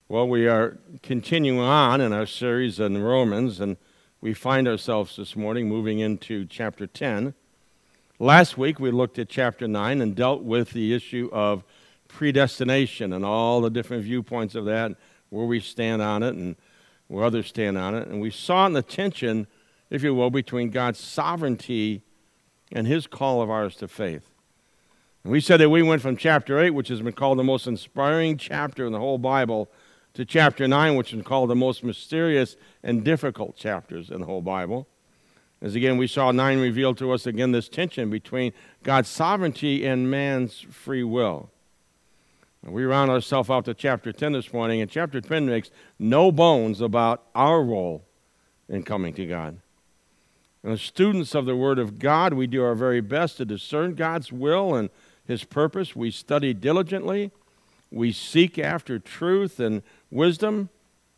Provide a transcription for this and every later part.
Well, we are continuing on in our series in Romans, and we find ourselves this morning moving into chapter 10. Last week we looked at chapter 9 and dealt with the issue of predestination and all the different viewpoints of that, where we stand on it and where others stand on it. And we saw in the tension, if you will, between God's sovereignty and his call of ours to faith. And we said that we went from chapter 8, which has been called the most inspiring chapter in the whole Bible, to chapter 9, which is called the most mysterious and difficult chapters in the whole Bible. As again, we saw 9 reveal to us again this tension between God's sovereignty and man's free will. And we round ourselves out to chapter 10 this morning, and chapter 10 makes no bones about our role in coming to God. And as students of the Word of God, we do our very best to discern God's will and his purpose. We study diligently. We seek after truth and wisdom.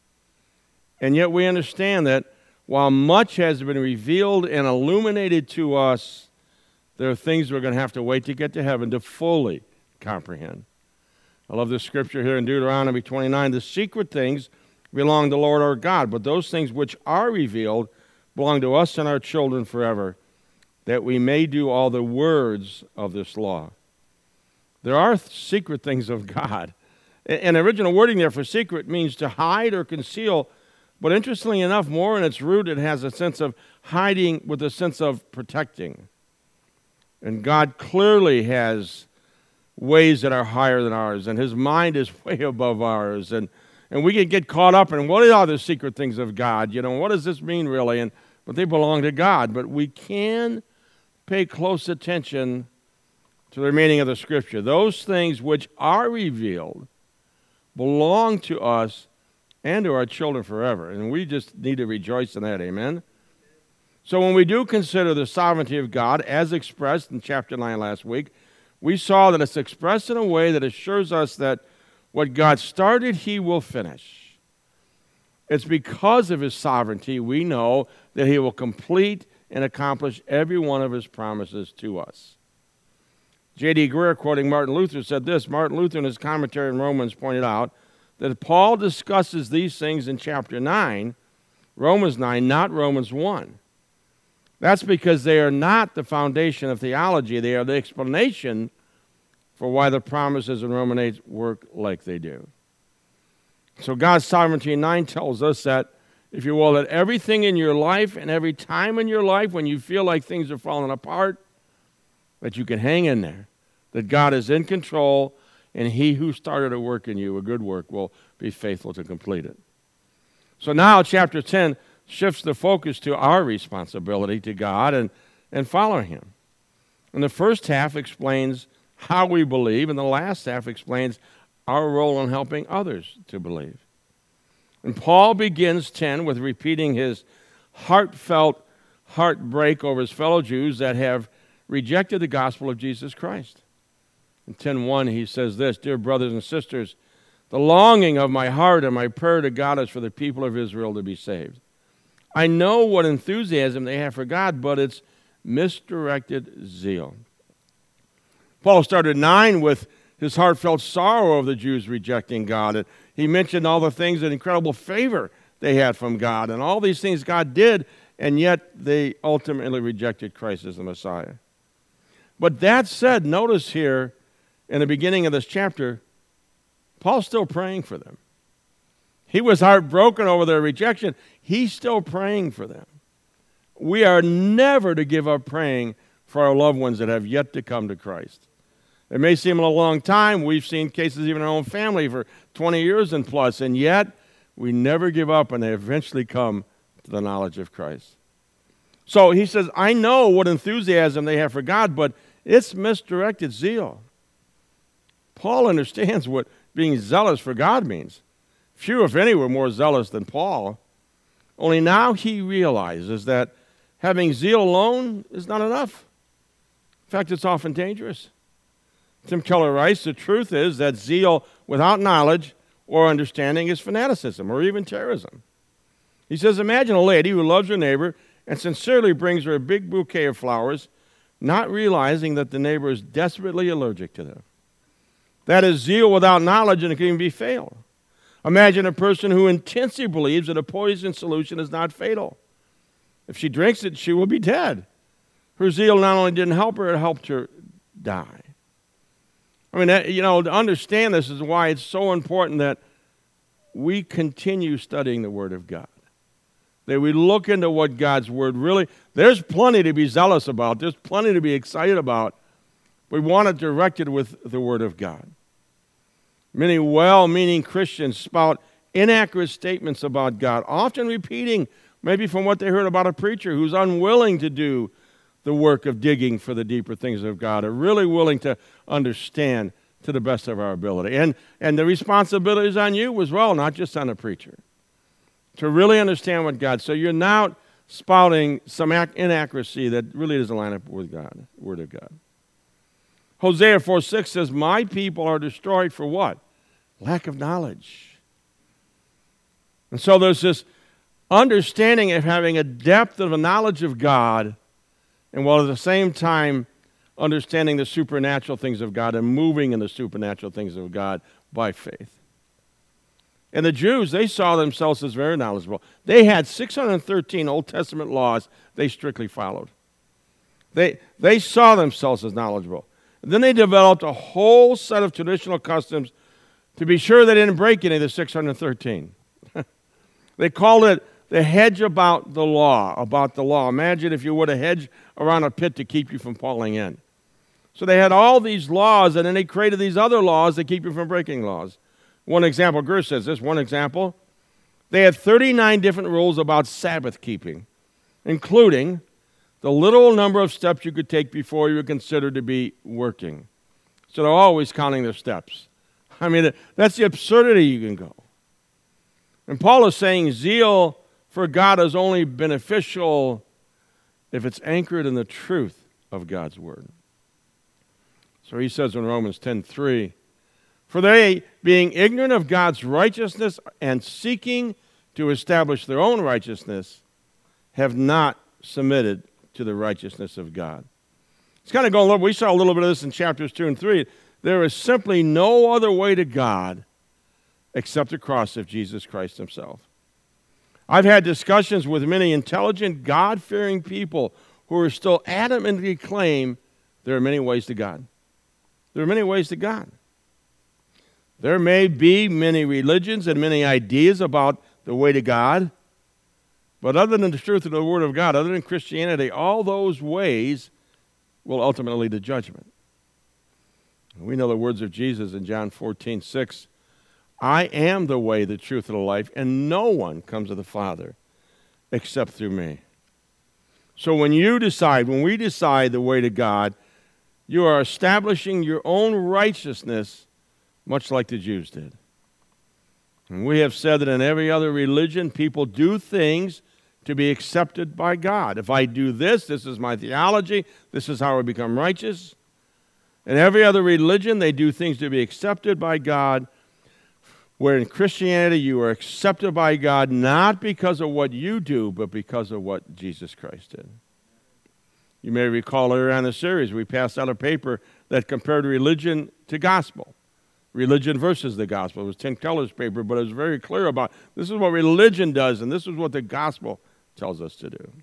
And yet we understand that while much has been revealed and illuminated to us, there are things we're going to have to wait to get to heaven to fully comprehend. I love this scripture here in Deuteronomy 29. The secret things belong to the Lord our God, but those things which are revealed belong to us and our children forever, that we may do all the words of this law. There are secret things of God. And the original wording there for secret means to hide or conceal, but interestingly enough, more in its root, it has a sense of hiding with a sense of protecting. And God clearly has ways that are higher than ours, and his mind is way above ours. And we can get caught up in what are the secret things of God? You know, what does this mean really? But they belong to God. But we can pay close attention to the remaining of the Scripture. Those things which are revealed belong to us and to our children forever. And we just need to rejoice in that, amen? So when we do consider the sovereignty of God as expressed in chapter 9 last week, we saw that it's expressed in a way that assures us that what God started, he will finish. It's because of his sovereignty we know that he will complete and accomplish every one of his promises to us. J.D. Greer, quoting Martin Luther, said this. Martin Luther, in his commentary on Romans, pointed out that Paul discusses these things in chapter 9, Romans 9, not Romans 1. That's because they are not the foundation of theology. They are the explanation for why the promises in Romans 8 work like they do. So God's sovereignty in 9 tells us that, if you will, that everything in your life and every time in your life when you feel like things are falling apart, that you can hang in there, that God is in control, and he who started a work in you, a good work, will be faithful to complete it. So now chapter 10 shifts the focus to our responsibility to God and following him. And the first half explains how we believe, and the last half explains our role in helping others to believe. And Paul begins 10 with repeating his heartfelt heartbreak over his fellow Jews that have rejected the gospel of Jesus Christ. In 10:1 he says this, "Dear brothers and sisters, the longing of my heart and my prayer to God is for the people of Israel to be saved. I know what enthusiasm they have for God, but it's misdirected zeal." Paul started 9 with his heartfelt sorrow of the Jews rejecting God. And he mentioned all the things, and incredible favor they had from God, and all these things God did, and yet they ultimately rejected Christ as the Messiah. But that said, notice here in the beginning of this chapter, Paul's still praying for them. He was heartbroken over their rejection. He's still praying for them. We are never to give up praying for our loved ones that have yet to come to Christ. It may seem a long time. We've seen cases even in our own family for 20 years and plus, and yet we never give up, and they eventually come to the knowledge of Christ. So he says, I know what enthusiasm they have for God, but it's misdirected zeal. Paul understands what being zealous for God means. Few, if any, were more zealous than Paul. Only now he realizes that having zeal alone is not enough. In fact, it's often dangerous. Tim Keller writes, the truth is that zeal without knowledge or understanding is fanaticism or even terrorism. He says, imagine a lady who loves her neighbor and sincerely brings her a big bouquet of flowers, not realizing that the neighbor is desperately allergic to them. That is zeal without knowledge, and it can even be fatal. Imagine a person who intensely believes that a poison solution is not fatal. If she drinks it, she will be dead. Her zeal not only didn't help her, it helped her die. I mean, to understand this is why it's so important that we continue studying the Word of God. That we look into what God's Word really, there's plenty to be zealous about. There's plenty to be excited about. We want it directed with the Word of God. Many well-meaning Christians spout inaccurate statements about God, often repeating maybe from what they heard about a preacher who's unwilling to do the work of digging for the deeper things of God, are really willing to understand to the best of our ability. And the responsibility is on you as well, not just on the preacher, to really understand what God. So you're not spouting some inaccuracy that really doesn't line up with God, Word of God. Hosea 4:6 says, "My people are destroyed for what? Lack of knowledge." And so there's this understanding of having a depth of a knowledge of God, and while at the same time understanding the supernatural things of God and moving in the supernatural things of God by faith. And the Jews, they saw themselves as very knowledgeable. They had 613 Old Testament laws they strictly followed. They saw themselves as knowledgeable. And then they developed a whole set of traditional customs to be sure they didn't break any of the 613. They called it the hedge about the law, Imagine if you would a hedge around a pit to keep you from falling in. So they had all these laws, and then they created these other laws that keep you from breaking laws. One example, Gersh says this, one example, they had 39 different rules about Sabbath keeping, including the literal number of steps you could take before you were considered to be working. So they're always counting their steps. I mean, that's the absurdity you can go. And Paul is saying zeal for God is only beneficial if it's anchored in the truth of God's Word. So he says in Romans 10:3, "For they, being ignorant of God's righteousness and seeking to establish their own righteousness, have not submitted to the righteousness of God." It's kind of going a little, we saw a little bit of this in chapters 2 and 3. There is simply no other way to God except the cross of Jesus Christ himself. I've had discussions with many intelligent, God-fearing people who are still adamantly claim there are many ways to God. There are many ways to God. There may be many religions and many ideas about the way to God, but other than the truth of the Word of God, other than Christianity, all those ways will ultimately lead to judgment. We know the words of Jesus in John 14:6, "I am the way, the truth, and the life, and no one comes to the Father except through me." So when we decide the way to God, you are establishing your own righteousness, much like the Jews did. And we have said that in every other religion, people do things to be accepted by God. If I do this, this is my theology, this is how I become righteous. In every other religion, they do things to be accepted by God, where in Christianity, you are accepted by God not because of what you do, but because of what Jesus Christ did. You may recall earlier on the series, we passed out a paper that compared religion to gospel. Religion versus the gospel. It was Tim Keller's paper, but it was very clear about this is what religion does, and this is what the gospel tells us to do.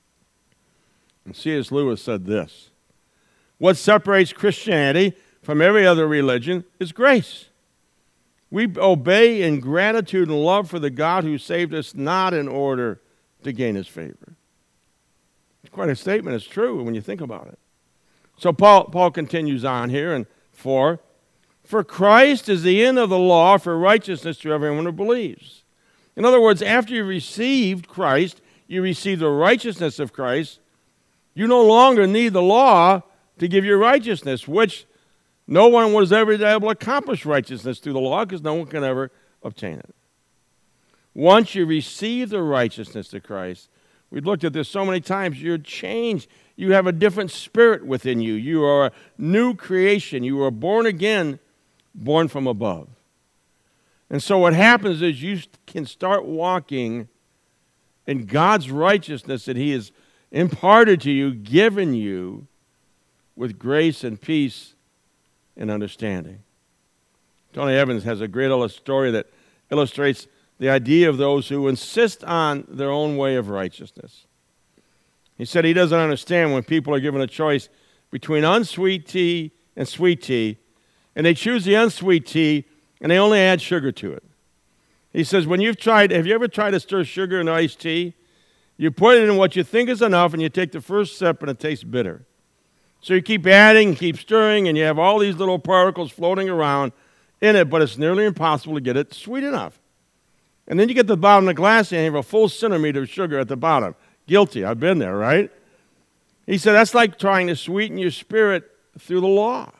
And C.S. Lewis said this, "What separates Christianity from every other religion is grace. We obey in gratitude and love for the God who saved us, not in order to gain his favor." It's quite a statement. It's true when you think about it. So Paul continues on here in 4, "For Christ is the end of the law for righteousness to everyone who believes." In other words, after you received Christ, you receive the righteousness of Christ, you no longer need the law to give you righteousness, which no one was ever able to accomplish righteousness through the law because no one can ever obtain it. Once you receive the righteousness of Christ, we've looked at this so many times, you're changed. You have a different spirit within you. You are a new creation. You are born again, born from above. And so what happens is you can start walking in God's righteousness that he has imparted to you, given you, with grace and peace and understanding. Tony Evans has a great little story that illustrates the idea of those who insist on their own way of righteousness. He said he doesn't understand when people are given a choice between unsweet tea and sweet tea, and they choose the unsweet tea, and they only add sugar to it. He says, have you ever tried to stir sugar in iced tea? You put it in what you think is enough, and you take the first sip, and it tastes bitter. So you keep adding, keep stirring, and you have all these little particles floating around in it, but it's nearly impossible to get it sweet enough. And then you get to the bottom of the glass, and you have a full centimeter of sugar at the bottom. Guilty. I've been there, right? He said, that's like trying to sweeten your spirit through the law.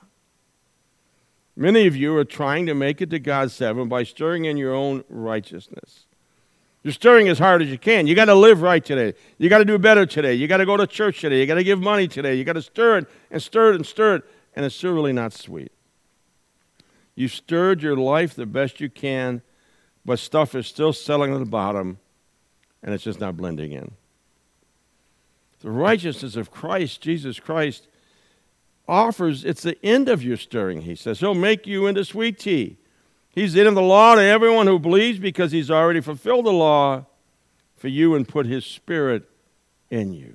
Many of you are trying to make it to God's heaven by stirring in your own righteousness. You're stirring as hard as you can. You got to live right today. You got to do better today. You got to go to church today. You got to give money today. You got to stir it and stir it and stir it, and it's still really not sweet. You stirred your life the best you can, but stuff is still settling at the bottom, and it's just not blending in. The righteousness of Christ, Jesus Christ, it's the end of your stirring, he says. He'll make you into sweet tea. He's the end of the law to everyone who believes because he's already fulfilled the law for you and put his Spirit in you.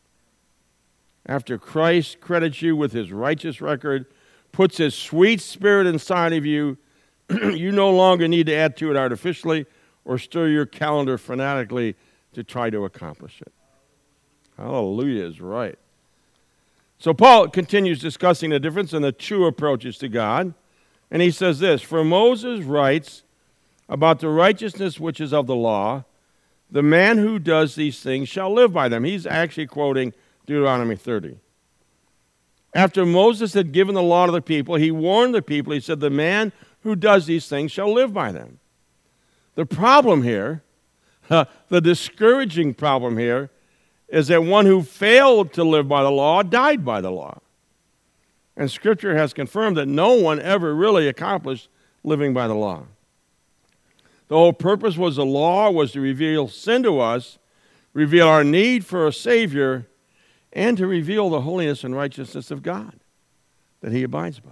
After Christ credits you with his righteous record, puts his sweet Spirit inside of you, you no longer need to add to it artificially or stir your calendar fanatically to try to accomplish it. Hallelujah is right. So Paul continues discussing the difference in the two approaches to God. And he says this, for Moses writes about the righteousness which is of the law, the man who does these things shall live by them. He's actually quoting Deuteronomy 30. After Moses had given the law to the people, he warned the people, he said, the man who does these things shall live by them. The problem here, the discouraging problem here, is that one who failed to live by the law died by the law. And Scripture has confirmed that no one ever really accomplished living by the law. The whole purpose was the law was to reveal sin to us, reveal our need for a Savior, and to reveal the holiness and righteousness of God that he abides by.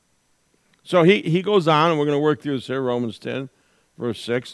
So he goes on, and we're going to work through this here, Romans 10, verse 6.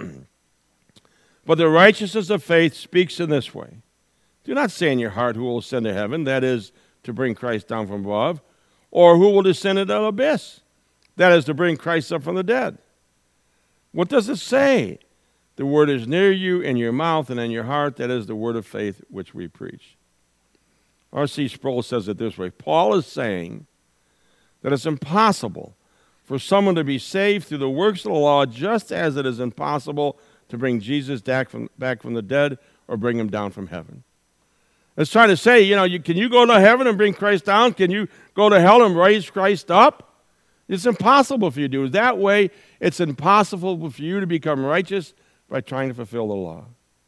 But the righteousness of faith speaks in this way. Do not say in your heart who will ascend to heaven, that is, to bring Christ down from above, or who will descend into the abyss, that is, to bring Christ up from the dead. What does it say? The word is near you, in your mouth and in your heart, that is the word of faith which we preach. R.C. Sproul says it this way. Paul is saying that it's impossible for someone to be saved through the works of the law, just as it is impossible to bring Jesus back from the dead or bring him down from heaven. It's trying to say, can you go to heaven and bring Christ down? Can you go to hell and raise Christ up? It's impossible for you to do it. That way, it's impossible for you to become righteous by trying to fulfill the law.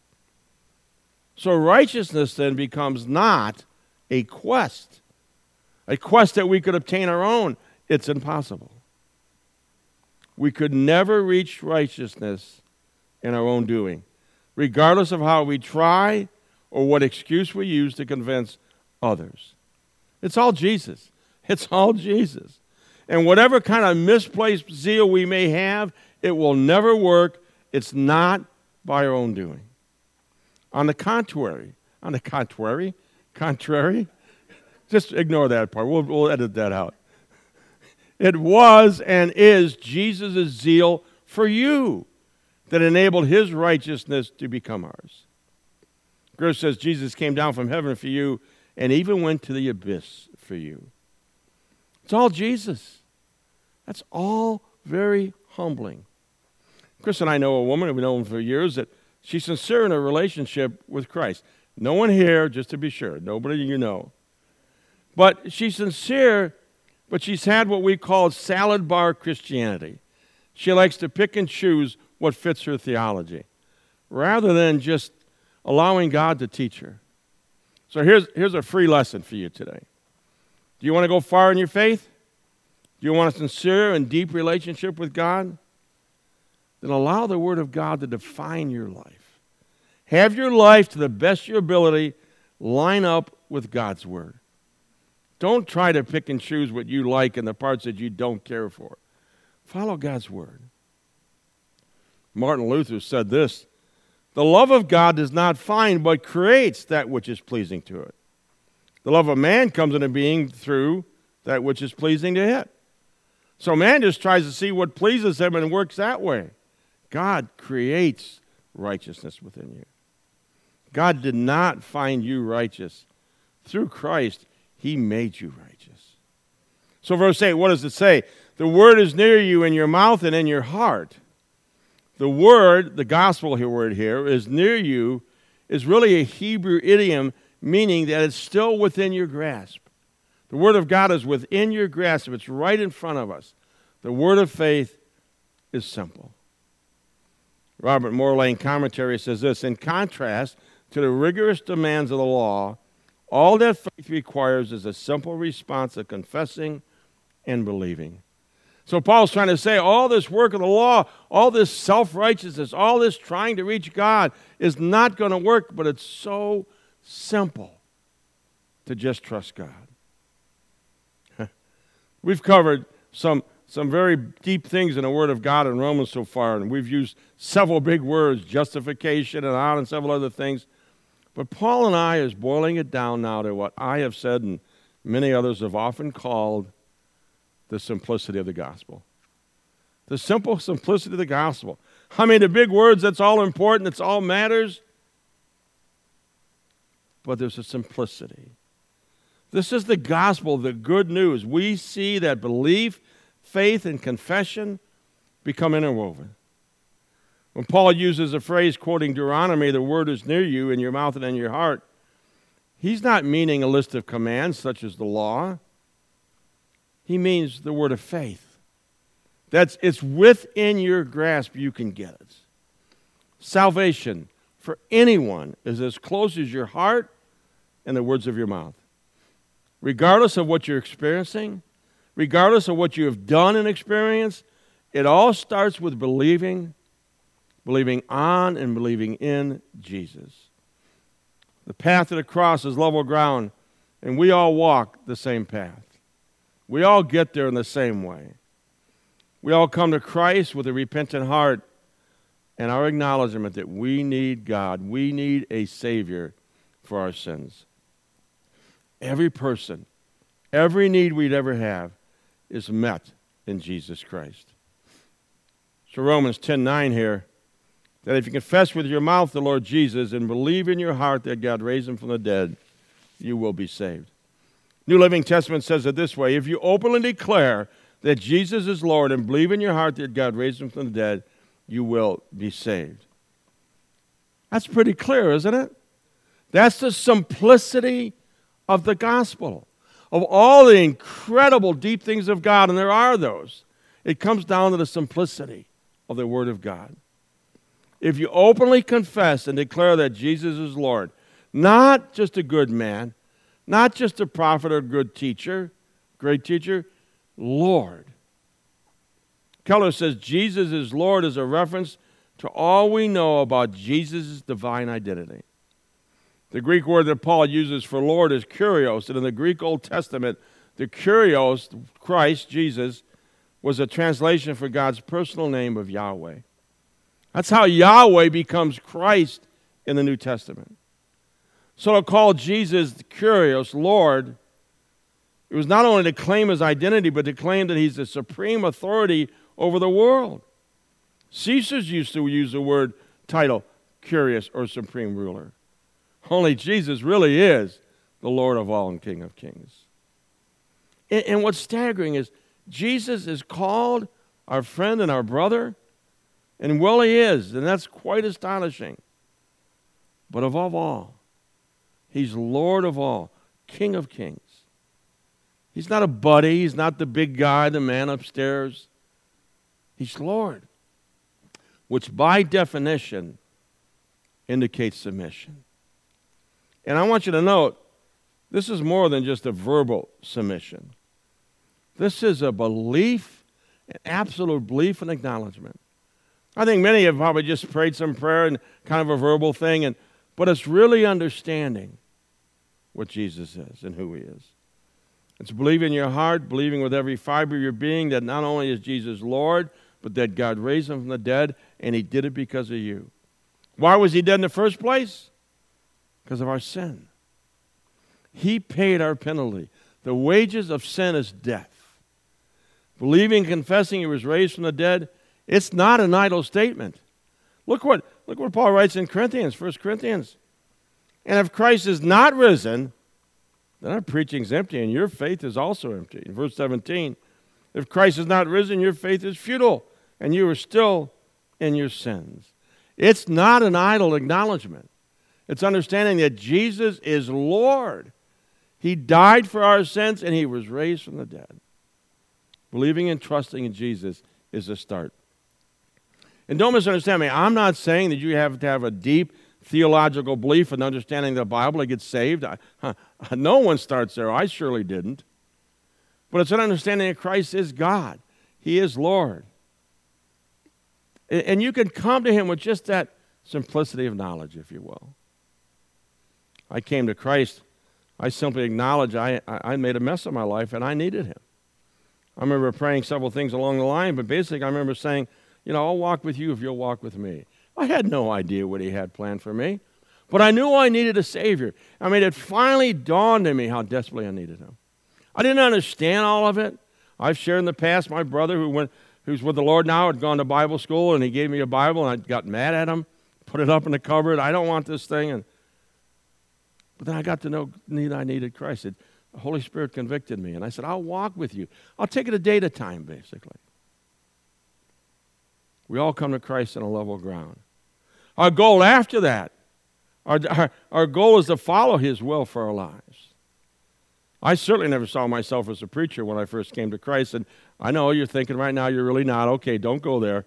So righteousness then becomes not a quest that we could obtain our own. It's impossible. We could never reach righteousness in our own doing, regardless of how we try or what excuse we use to convince others. It's all Jesus. It's all Jesus. And whatever kind of misplaced zeal we may have, it will never work. It's not by our own doing. On the contrary, just ignore that part. We'll edit that out. It was and is Jesus' zeal for you that enabled his righteousness to become ours. Gross says Jesus came down from heaven for you and even went to the abyss for you. It's all Jesus. That's all very humbling. Chris and I know a woman, we've known for years, that she's sincere in her relationship with Christ. No one here, just to be sure, nobody you know. But she's sincere, but she's had what we call salad bar Christianity. She likes to pick and choose what fits her theology, rather than just allowing God to teach her. So here's a free lesson for you today. Do you want to go far in your faith? Do you want a sincere and deep relationship with God? Then allow the Word of God to define your life. Have your life, to the best of your ability, line up with God's Word. Don't try to pick and choose what you like and the parts that you don't care for. Follow God's Word. Martin Luther said this: "The love of God does not find but creates that which is pleasing to it. The love of man comes into being through that which is pleasing to it." So man just tries to see what pleases him and works that way. God creates righteousness within you. God did not find you righteous. Through Christ, he made you righteous. So verse 8, what does it say? The word is near you in your mouth and in your heart. The word, the gospel word here, is near you, is really a Hebrew idiom meaning that it's still within your grasp. The word of God is within your grasp. It's right in front of us. The word of faith is simple. Robert Morlane commentary says this: in contrast to the rigorous demands of the law, all that faith requires is a simple response of confessing and believing. So Paul's trying to say all this work of the law, all this self-righteousness, all this trying to reach God is not going to work, but it's so simple to just trust God. We've covered some very deep things in the Word of God in Romans so far, and we've used several big words, justification and several other things. But Paul and I is boiling it down now to what I have said and many others have often called the simplicity of the gospel. The simple simplicity of the gospel. I mean, the big words, that's all important, that's all matters. But there's a simplicity. This is the gospel, the good news. We see that belief, faith, and confession become interwoven. When Paul uses a phrase quoting Deuteronomy, the word is near you in your mouth and in your heart, he's not meaning a list of commands such as the law. He means the word of faith. It's within your grasp, you can get it. Salvation for anyone is as close as your heart and the words of your mouth. Regardless of what you're experiencing, regardless of what you have done and experienced, it all starts with believing on and believing in Jesus. The path to the cross is level ground, and we all walk the same path. We all get there in the same way. We all come to Christ with a repentant heart and our acknowledgement that we need God. We need a Savior for our sins. Every person, every need we'd ever have is met in Jesus Christ. So Romans 10:9 here, that if you confess with your mouth the Lord Jesus and believe in your heart that God raised him from the dead, you will be saved. New Living Testament says it this way: if you openly declare that Jesus is Lord and believe in your heart that God raised him from the dead, you will be saved. That's pretty clear, isn't it? That's the simplicity of the gospel. Of all the incredible deep things of God, and there are those, it comes down to the simplicity of the Word of God. If you openly confess and declare that Jesus is Lord, not just a good man, not just a prophet or good teacher, great teacher, Lord. Keller says Jesus is Lord is a reference to all we know about Jesus' divine identity. The Greek word that Paul uses for Lord is kurios, and in the Greek Old Testament, the kurios, Christ, Jesus, was a translation for God's personal name of Yahweh. That's how Yahweh becomes Christ in the New Testament. So to call Jesus kurios, Lord, it was not only to claim his identity, but to claim that he's the supreme authority over the world. Caesars used to use the word title, kurios, or supreme ruler. Only Jesus really is the Lord of all and King of kings. And what's staggering is Jesus is called our friend and our brother, and well, he is, and that's quite astonishing. But above all, he's Lord of all, King of kings. He's not a buddy. He's not the big guy, the man upstairs. He's Lord, which by definition indicates submission. And I want you to note, this is more than just a verbal submission. This is a belief, an absolute belief and acknowledgement. I think many have probably just prayed some prayer and kind of a verbal thing, but it's really understanding what Jesus is and who he is. It's believing in your heart, believing with every fiber of your being that not only is Jesus Lord, but but that God raised him from the dead, and he did it because of you. Why was he dead in the first place? Because of our sin. He paid our penalty. The wages of sin is death. Believing and confessing he was raised from the dead, it's not an idle statement. Look what Paul writes in Corinthians, 1 Corinthians. And if Christ is not risen, then our preaching is empty, and your faith is also empty. In verse 17, if Christ is not risen, your faith is futile, and you are still in your sins. It's not an idle acknowledgement. It's understanding that Jesus is Lord. He died for our sins, and he was raised from the dead. Believing and trusting in Jesus is a start. And don't misunderstand me. I'm not saying that you have to have a deep theological belief and understanding the Bible to get saved. No one starts there. I surely didn't. But it's an understanding that Christ is God. He is Lord. And you can come to him with just that simplicity of knowledge, if you will. I came to Christ. I simply acknowledge I made a mess of my life and I needed him. I remember praying several things along the line, but basically I remember saying, I'll walk with you if you'll walk with me. I had no idea what he had planned for me, but I knew I needed a Savior. It finally dawned on me how desperately I needed him. I didn't understand all of it. I've shared in the past, my brother who's with the Lord now had gone to Bible school, and he gave me a Bible, and I got mad at him, put it up in the cupboard. I don't want this thing. But then I got to know I needed Christ. The Holy Spirit convicted me, and I said, I'll walk with you. I'll take it a day at a time, basically. We all come to Christ on a level ground. Our goal after that, our goal is to follow his will for our lives. I certainly never saw myself as a preacher when I first came to Christ, and I know you're thinking right now you're really not. Okay, don't go there.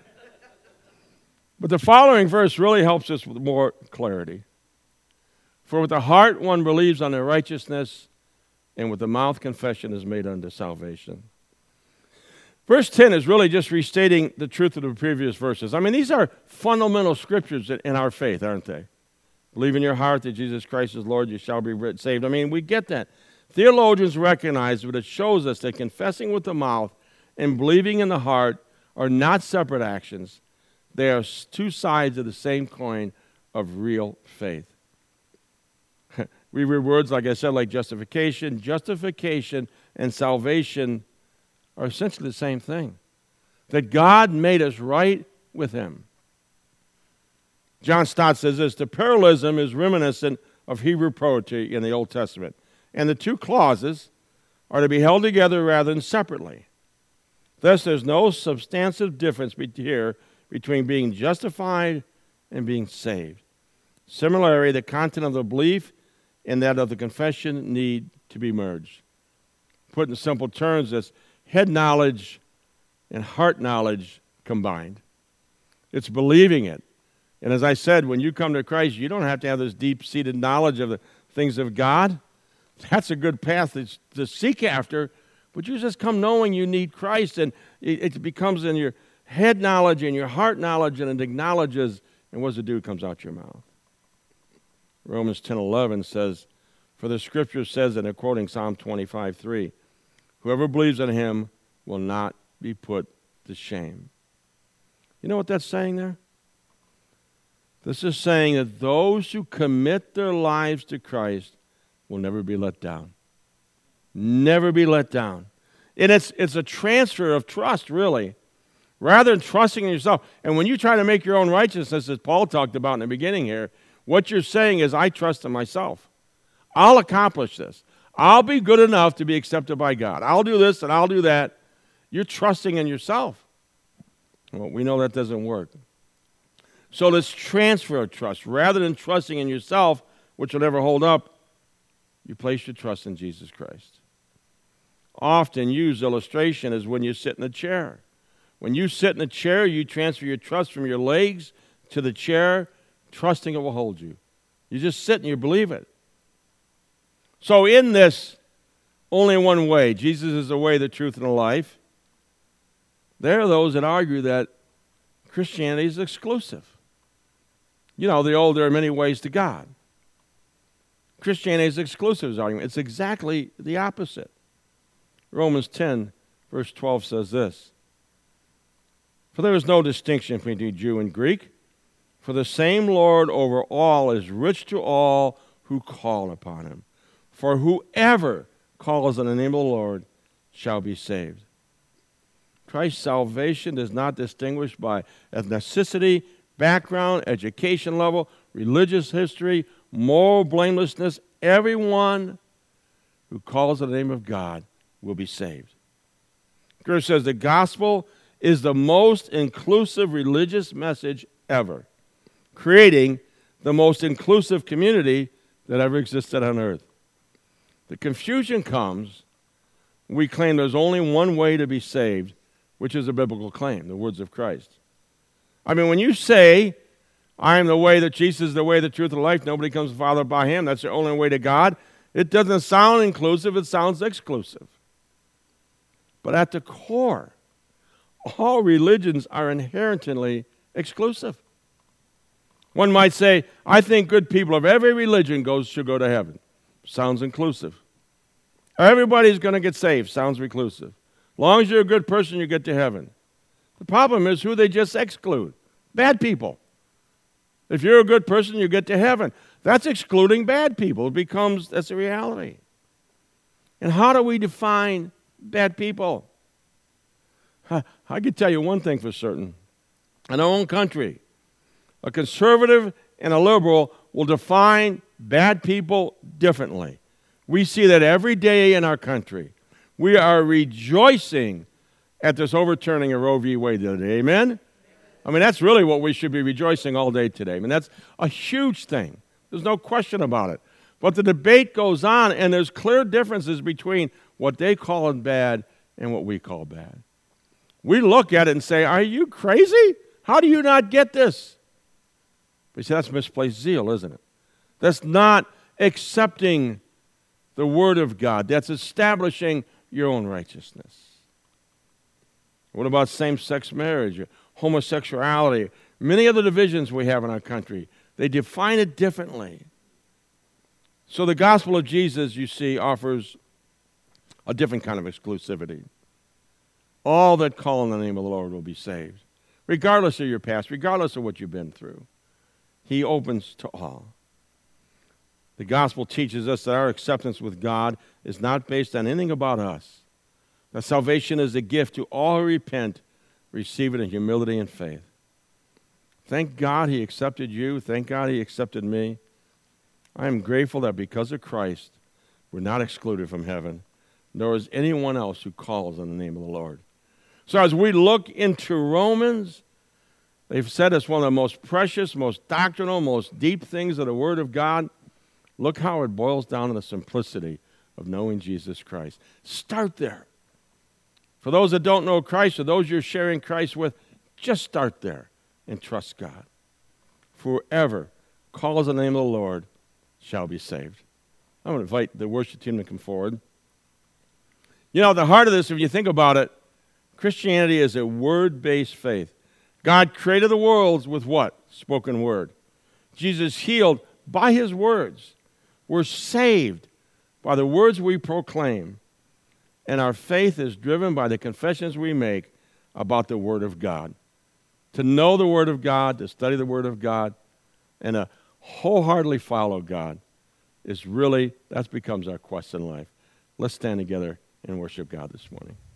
But the following verse really helps us with more clarity. For with the heart one believes unto righteousness, and with the mouth confession is made unto salvation. Verse 10 is really just restating the truth of the previous verses. These are fundamental scriptures in our faith, aren't they? Believe in your heart that Jesus Christ is Lord, you shall be saved. We get that. Theologians recognize that it shows us that confessing with the mouth and believing in the heart are not separate actions. They are two sides of the same coin of real faith. We read words, like I said, like justification. Justification and salvation are essentially the same thing. That God made us right with him. John Stott says this, the parallelism is reminiscent of Hebrew poetry in the Old Testament. And the two clauses are to be held together rather than separately. Thus, there's no substantive difference here between being justified and being saved. Similarly, the content of the belief and that of the confession need to be merged. Put in simple terms, it's head knowledge and heart knowledge combined. It's believing it. And as I said, when you come to Christ, you don't have to have this deep-seated knowledge of the things of God. That's a good path to seek after, but you just come knowing you need Christ, and it becomes in your head knowledge and your heart knowledge, and it acknowledges, and what does it do? It comes out your mouth. Romans 10:11 says, for the Scripture says, and they're quoting Psalm 25:3, whoever believes in him will not be put to shame. You know what that's saying there? This is saying that those who commit their lives to Christ will never be let down. Never be let down. And it's a transfer of trust, really. Rather than trusting in yourself. And when you try to make your own righteousness, as Paul talked about in the beginning here, what you're saying is, I trust in myself. I'll accomplish this. I'll be good enough to be accepted by God. I'll do this and I'll do that. You're trusting in yourself. Well, we know that doesn't work. So this transfer of trust, rather than trusting in yourself, which will never hold up, you place your trust in Jesus Christ. Often used illustration is when you sit in a chair. When you sit in a chair, you transfer your trust from your legs to the chair, trusting it will hold you. You just sit and you believe it. So in this, only one way, Jesus is the way, the truth, and the life, there are those that argue that Christianity is exclusive. There are many ways to God. Christianity is exclusive, is argument. It's exactly the opposite. Romans 10, verse 12 says this, For there is no distinction between Jew and Greek, for the same Lord over all is rich to all who call upon him. For whoever calls on the name of the Lord shall be saved. Christ's salvation is not distinguished by ethnicity, background, education level, religious history, moral blamelessness. Everyone who calls on the name of God will be saved. Gersh says the gospel is the most inclusive religious message ever, creating the most inclusive community that ever existed on earth. The confusion comes when we claim there's only one way to be saved, which is a biblical claim, the words of Christ. I mean, when you say, I am the way, that Jesus is the way, the truth, and the life, nobody comes to the Father by him, that's the only way to God, it doesn't sound inclusive, it sounds exclusive. But at the core, all religions are inherently exclusive. One might say, I think good people of every religion should go to heaven. Sounds inclusive. Everybody's going to get saved. Sounds reclusive. As long as you're a good person, you get to heaven. The problem is who they just exclude. Bad people. If you're a good person, you get to heaven. That's excluding bad people. That's a reality. And how do we define bad people? I can tell you one thing for certain. In our own country, a conservative and a liberal will define bad people differently. We see that every day in our country. We are rejoicing at this overturning of Roe v. Wade today. Amen? I mean, that's really what we should be rejoicing all day today. I mean, that's a huge thing. There's no question about it. But the debate goes on, and there's clear differences between what they call bad and what we call bad. We look at it and say, are you crazy? How do you not get this? But you see, that's misplaced zeal, isn't it? That's not accepting the Word of God. That's establishing your own righteousness. What about same-sex marriage, homosexuality, many other divisions we have in our country? They define it differently. So the gospel of Jesus, you see, offers a different kind of exclusivity. All that call on the name of the Lord will be saved, regardless of your past, regardless of what you've been through. He opens to all. The gospel teaches us that our acceptance with God is not based on anything about us. That salvation is a gift to all who repent, receive it in humility and faith. Thank God he accepted you. Thank God he accepted me. I am grateful that because of Christ, we're not excluded from heaven, nor is anyone else who calls on the name of the Lord. So as we look into Romans, they've said it's one of the most precious, most doctrinal, most deep things of the Word of God. Look how it boils down to the simplicity of knowing Jesus Christ. Start there. For those that don't know Christ, or those you're sharing Christ with, just start there and trust God. For whoever calls on the name of the Lord shall be saved. I'm going to invite the worship team to come forward. You know, the heart of this, if you think about it, Christianity is a word-based faith. God created the worlds with what? Spoken word. Jesus healed by his words. We're saved by the words we proclaim. And our faith is driven by the confessions we make about the Word of God. To know the Word of God, to study the Word of God, and to wholeheartedly follow God that becomes our quest in life. Let's stand together and worship God this morning.